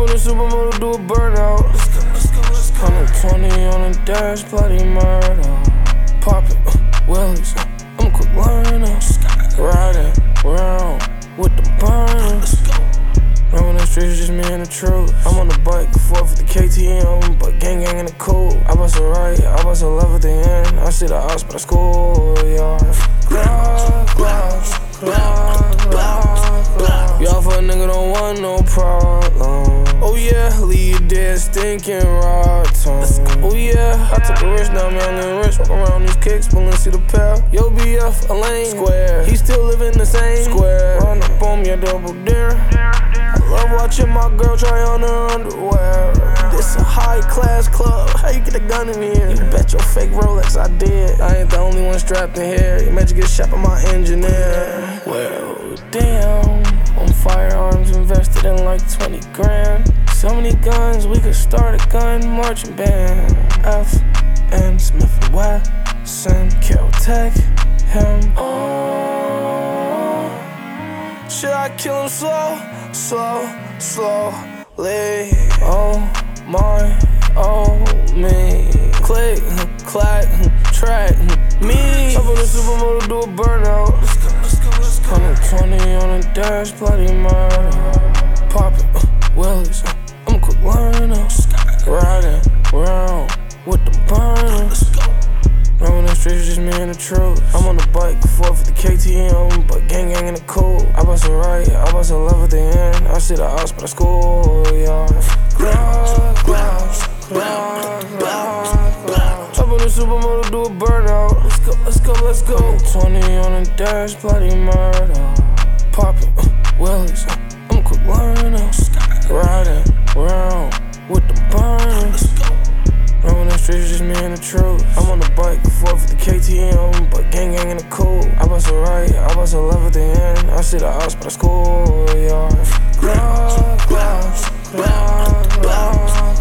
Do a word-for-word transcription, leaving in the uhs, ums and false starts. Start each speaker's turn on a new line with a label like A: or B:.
A: on the supermodel, do a burnout. Let's go, let's go, let's go. one twenty on the dash, bloody murder. Pop it, uh, wellies, uh, I'm a quick learner. Riding around with the burners. Running the streets, just me and the truth. I'm on the bike, four fifty K T M, but gang gang in the cool. I bust a right, I bust a left at the end. I see the house by the schoolyard. Glock, glock, glock, glock, glock. Y'all for a nigga don't want no problem. Oh yeah, leave you dead stinking rotten. Oh yeah, I took a risk, now I'm young and rich. Walk around these kicks, pulling see the pair. Yo B F, a lane square. He still living the same square. Run up on me a double dare. I love watching my girl try on her underwear. This a high class club, how you get a gun in here? You bet your fake Rolex I did. I ain't the only one strapped in here. You meant to get shot by my engineer. Well, damn, on firearms invested in like twenty grand. So many guns, we could start a gun marching band. F and Smith and Wesson, Caltech, him. Oh, should I kill him slow, slow, slowly? Oh my, oh me. Click, clack, track me. Up on the supermodel, do a burnout. Let's go, let's go, let's go. one twenty on the dash, bloody murder. Pop it, uh, wellies, uh, I'm a quick learner. Riding around with the burners. Running the streets, just me and the truth. I'm on the bike, four fifty K T M, but gang gang in the cool. I bust a right, I bust a left at the end. I see the house by the schoolyard. Glock, glock, glock, glock, glock. Up on the supermodel, do a burnout. Let's go, let's go, let's go. twenty on the dash, bloody murder. Pop it, uh, wellies, uh, I'm a quick learner. Riding around with the burners. Running the streets, just me and the truth. I'm on the bike, four fifty K T M, but gang gang in the cool. I bust a right, I bust a left at the end. I see the house by the schoolyard. Glock, glock, glock, glock.